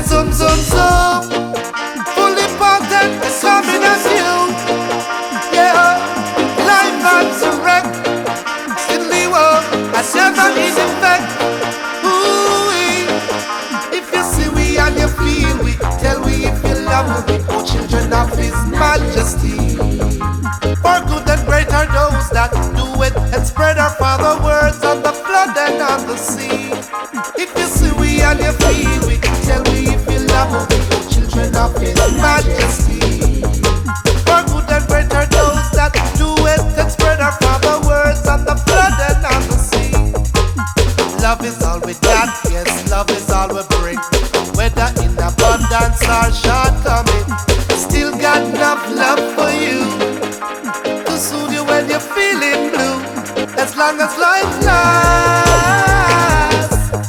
zoom, zoom, zoom. Fully potent, it's coming at you. Yeah, life and wreck. Still the world has never in effect. Ooh, if you see we and you feel we, tell we if you love we, oh children of His Majesty. For good and great are those that do it and spread our Father words on the flood and on the sea. If you see we and you feel we, tell me if you love me, oh children of His Majesty. For good and great are those that do it and spread our Father words on the flood and on the sea. Love is all we got, yes, love is all we bring. Whether in abundance or shortcoming, still got enough love for you to soothe you when you're feeling blue. As long as life lasts,